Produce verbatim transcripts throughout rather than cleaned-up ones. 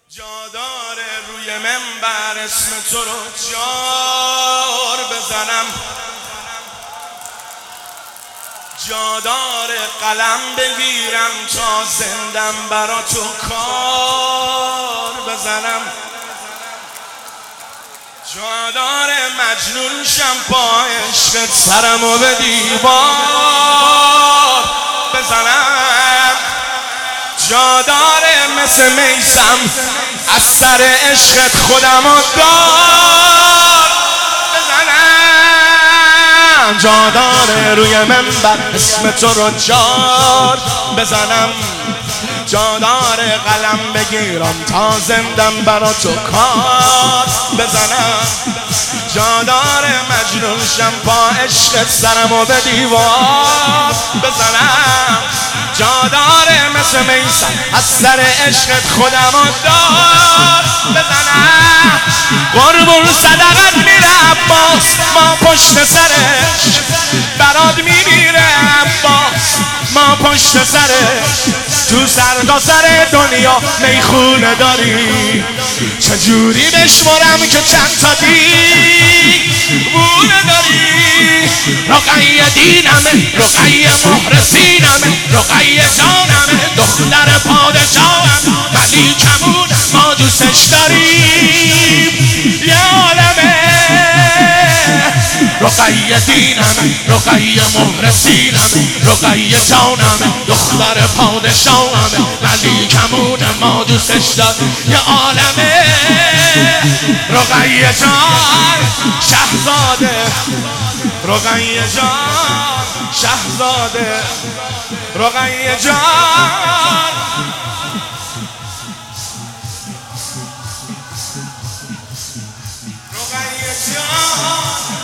جادار روی منبر اسم تو رو جار بزنم، جادار قلم بگیرم تا زندم برا تو کار بزنم، جادار مجنون شم با عشقت سرمو به دیوار بزنم، جادار مثل میسم از سر عشقت خودمو دار بزنم، جادار روی منبر اسم تو رو جار بزنم، جادار قلم بگیرم تا زندم برا تو کار بزنم، جادار مجنون شم با عشق سرمو به دیوار بزنم، جادار مثل میسم از سر عشقت خودمو دار بزنم، قربون صدقت میره عباس ما پشت سرش برات میمیره عباس ما پشت سرش، تو سر تا سر دنیا میخونه داری چجوری بشمرم که چند تا دیوونه داری، رقیه دینمه رقیه مهرسینمه رقیه جانمه دختر پادشاهم ولی کمون ما دوستش داریم یه عالمه، رقیه دینمه رقیه مهرسینمه رقیه جانمه دختر پادشاهمه ولی کمون ما دوستش داریم یه عالمه، رقیه جان شهزاده رقیه جان شهزاده رقیه جان رقیه جان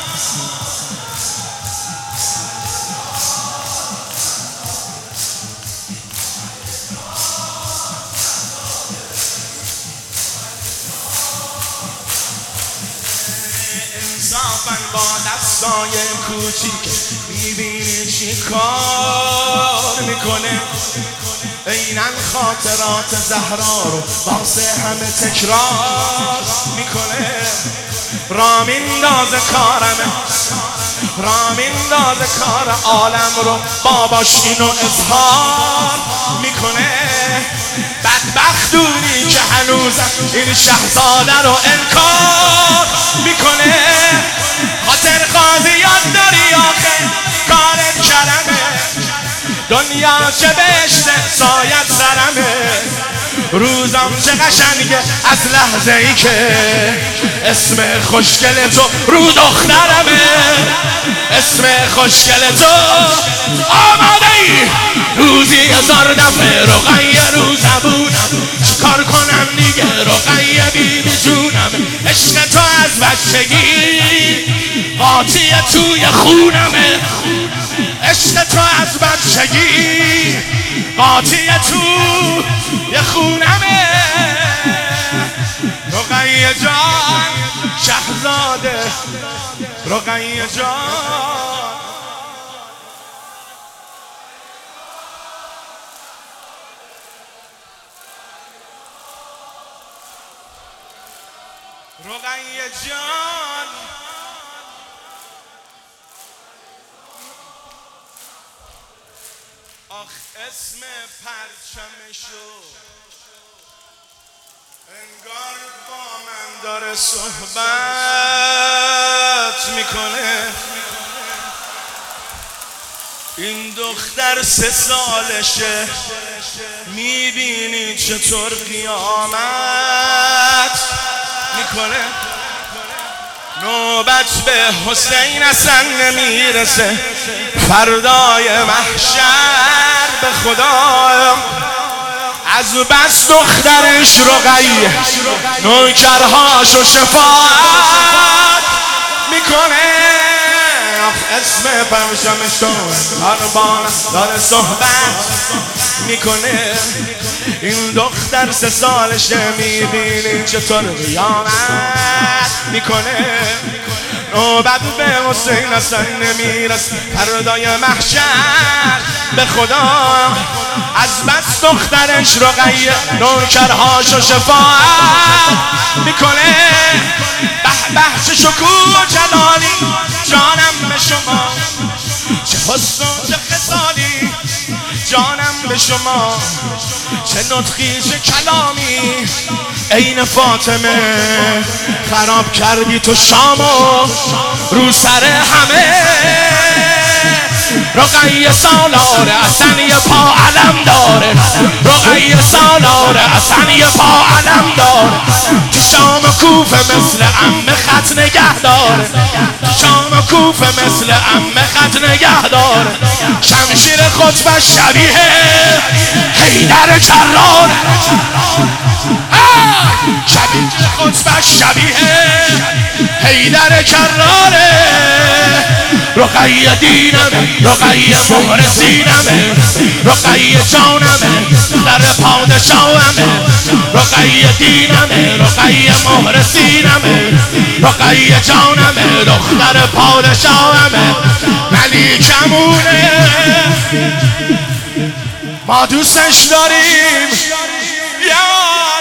انصافاً با دستای کوچیک میبینی چی کار میکنه، اینن خاطرات زهرا رو واسه همه تکرار میکنه، را میندازه کارمه را میندازه کار عالم رو باباش اینو اظهار میکنه، بدبختونی که هنوزم این شهزاده رو انکار میکنه، خاطر قاضی یاد داری آخه کارت کرمه، دنیا چه بهشته سایت سرمه، روزم چه قشنگه از لحظه ای که اسم خوشگل تو رو دخترمه، اسم خوشگل تو آماده ای روزی هزار دفعه رقیه رو زبونم چیکار کنم دیگه رقیه بیبی جونم، عشق تو از بچگی قاطی توی خونمه، عشق تو از بچگی قاطی توی خونمه، رقیه جان شهزاده رقیه جان رقیه جان آخ اسم پرچمشو انگار با من داره صحبت میکنه، این دختر سه سالشه میبینی چطور قیامت میکنه، نوبت به حسین اصلا نمیرسه فردای محشر به خدا، از بس دخترش رقیه نوکرهاشو شفاعت میکنه، اسم پرچمشو هر بار داره صحبت میکنه، این دختر سه سالشه میبینی چطور قیامت میکنه، نوبت به حسین اصلا نمیرس فردای محشر به خدا از بس دخترش رقیه نوکرهاشو شفاعت میکنه به به چه شکوه و جلالی جانم به شما چه حسن و چه خصالی جانم به شما چه نطقی چه کلامی عین فاطمه خراب کردی تو شامو رو سر همه رقیه سالاره اصلا یه پا علم داره رقیه سالاره اصلا یه پا علم داره تو شام و کوفه مثل عمه خط نگه داره شام و کوفه مثل عمه خط نگه داره شمشیر خطبه شبیه حیدر کرار شبیه خطبه شبیه حیدر کراره رقیه دینمه رقیه مهر سینمه رقیه جانمه در پادشاهمه رقیه دینمه رقیه مهر سینمه رقیه جانمه دختر پادشاهمه ملیکمونه ما دوستش داریم یا